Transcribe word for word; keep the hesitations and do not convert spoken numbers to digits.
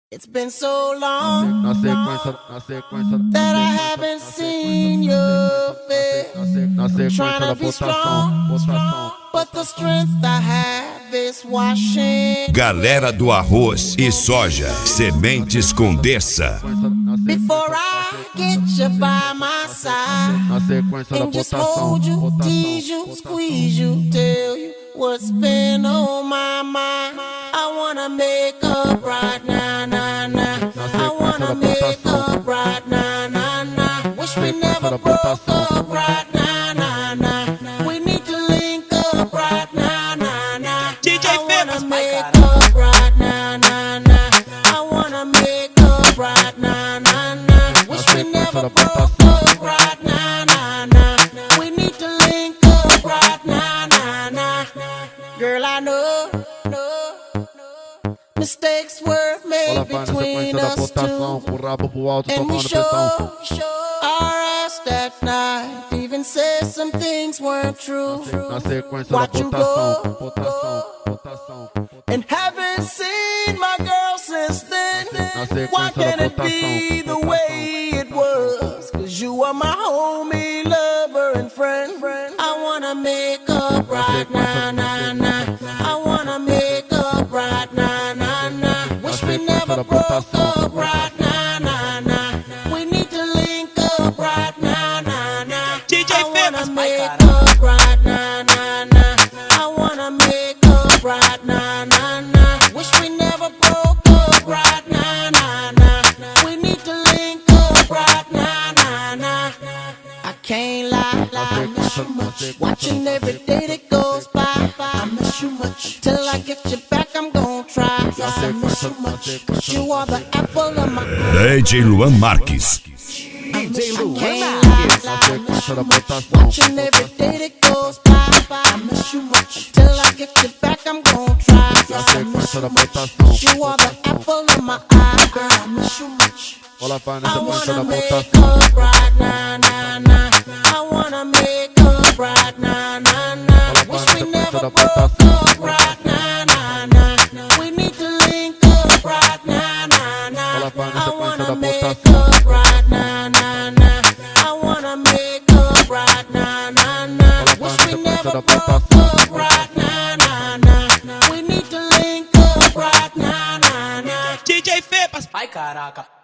It's been so long Na sequência, na sequência, that I haven't seen your face. na sequência Trying da to be votação, strong, votação. but the strength I have is washing. Galera do arroz e soja, sementes Condessa. Before I get you by my side Na sequência da and just votação, hold you, votação, tease you, squeeze you, tell you what's been on my mind. I wanna make up right now, nah, nah. I wanna make up right now, nah, nah. Wish we never broke up right now, nah, nah. We need to link up right now, nah, nah. D J I wanna Famous, my make God. up right now, nah, nah. I wanna make up right now, nah, nah. Wish we never broke up right now, nah, nah. We need to link up right now, nah, nah. Girl, I know, know, mistakes were Bola made vai na between sequência da us votação, two, pro rabo pro alto, and we tomando pressão. sure our ass that night even said some things weren't true. Na sequência da Watch you votação, go, votação, votação. and haven't seen my girl since then. Na sequência Why da can't it be the votação, way it was? Cause you are my homie, lover, and friend. I wanna make up right now, nah, nah. I wanna make up right now, nah, nah. Wish we never broke up right now, nah, nah. We need to link up right now, nah, nah. D J I wanna Famous, my make God. up right now, nah, nah. I wanna make up right now, nah, nah. Wish we never broke up right now, nah, nah. We need to link up right now, nah, nah. I can't lie, lie, I miss you much. Watching every day that goes by, I miss you much. Till I get you back, I'm gon' try. I miss you much, 'cause you are the apple of my eye. D J Luan Marques. I can't lie, lie, I miss you much. Watching every day that goes by, I miss you much. Till I get you back, I'm gon' try. I miss you much, 'cause you are the apple of my eye. Girl, I miss you much. Bola vai na I sequência da wanna make votação. up right now, nah, nah. I wanna make up right now, nah, nah. Wish we never broke up right now, nah, nah. We need to link up right now, nah, nah. I wanna make up right now, nah, nah. I wanna make up right now, nah, nah. Wish we never broke up right now, nah, nah. We need to link up right now, nah, nah. D J Famous, ai caraca.